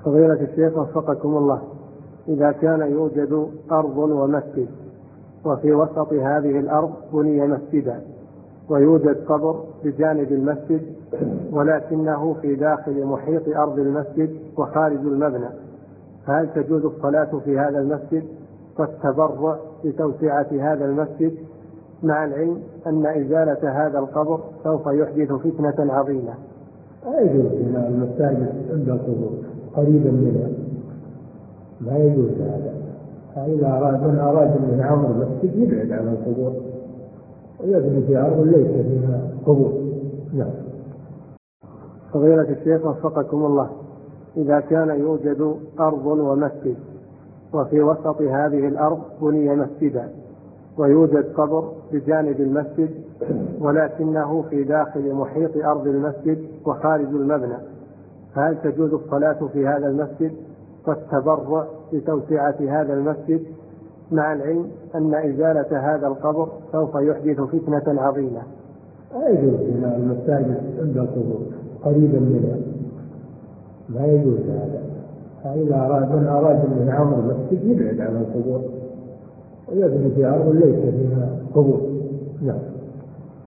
فضيلة الشيخ وفقكم الله، إذا كان يوجد أرض ومسجد، وفي وسط هذه الأرض بني مسجدا، ويوجد قبر بجانب المسجد، ولكنه في داخل محيط أرض المسجد وخارج المبنى، هل تجوز الصلاة في هذا المسجد والتبرع بتوسعة هذا المسجد، مع العلم أن إزالة هذا القبر سوف يحدث فتنة عظيمة؟ لا يجوز بناء المساجد عند القبور قريبا منها، لا يجوز هذا. إذا من أراد أن يعمر المسجد يبعد عن القبور ويبني في أرض ليس فيها قبور. نعم. فضيلة الشيخ وفقكم الله، إذا كان يوجد أرض ومسجد، وفي وسط هذه الأرض بني مسجدا، ويوجد قبر بجانب المسجد، ولكنه في داخل محيط أرض المسجد وخارج المبنى، هل تجوز الصلاة في هذا المسجد والتبرع بتوسعة هذا المسجد، مع العلم أن إزالة هذا القبر سوف يحدث فتنة عظيمة؟ لا يجوز بناء المساجد عند القبور قريبا منها، لا يجوز هذا. إذا من أراد أن يعمر المسجد يبعد عن القبور ويبني في أرض ليس فيها قبور. نعم.